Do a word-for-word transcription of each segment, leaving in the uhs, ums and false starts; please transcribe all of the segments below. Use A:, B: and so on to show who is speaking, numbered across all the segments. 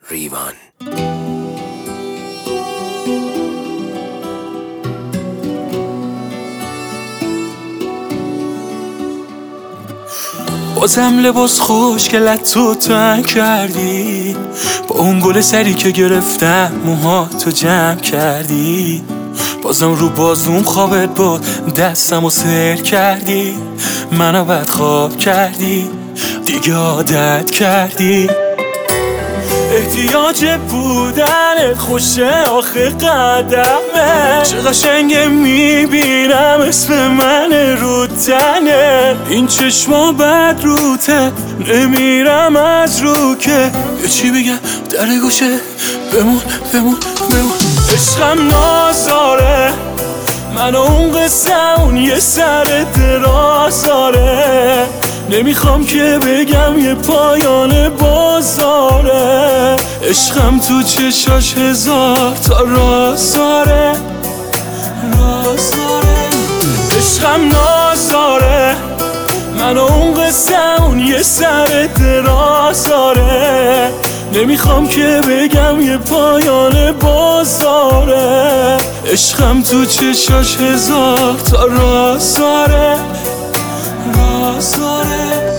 A: ریوان.
B: بازم لباس خوشگلت تو تنگ کردی، با اون گل سری که گرفتم موها تو جمع کردی. بازم رو بازوم خوابت بود دستم و سر کردی، منو بدخواب کردی دیگه عادت کردی. احتیاج بودنت خوشه آخه قدمه، چه قشنگه میبینم اسم من رو تنه. این چشما بد روته نمیرم از رو که یه چی بگم در گوشه بمون بمون بمون. عشقم نازاره من و اون قصه اون یه سر درازاره، نمیخوام که بگم یه پایان بازاره. عشقم تو چشاش هزار تا رازاره رازاره. عشقم نازاره من و اون قصه اون یه سر درازاره، نمیخوام که بگم یه پایان بازاره. عشقم تو چشاش هزار تا رازاره رازاره.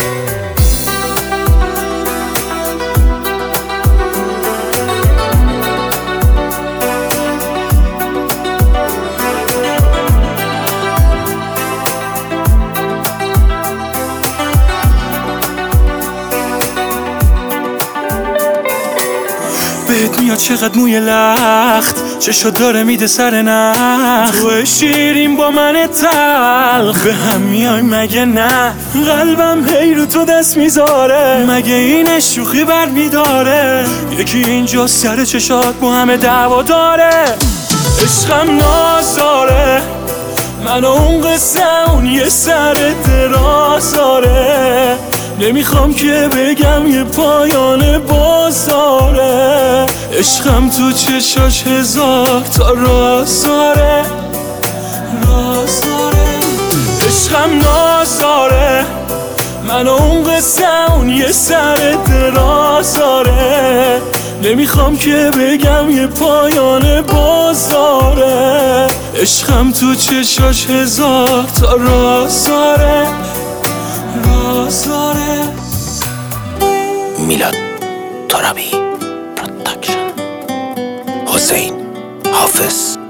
B: بهت میاد چقدر موی لخت، چشو داره میده سر نخ. تو شیرین با من تلخ، به هم میای مگه نه؟ قلبم هی رو تو دست میذاره، مگه این شوخی بر میداره؟ یکی اینجا سر چشات با همه دعوا داره. عشقم نازاره من و اون قصه اون یه سر درازاره، نمیخوام که بگم یه پایان بازاره. عشقم تو چشاش هزار تا رازاره رازاره. عشقم نازاره من و اون قصه اون یه سر درازاره، نمیخوام که بگم یه پایان بازاره. عشقم تو چشاش هزار تا رازاره رازاره.
A: میلاد ترابی پروداکشن. حسین حافظ.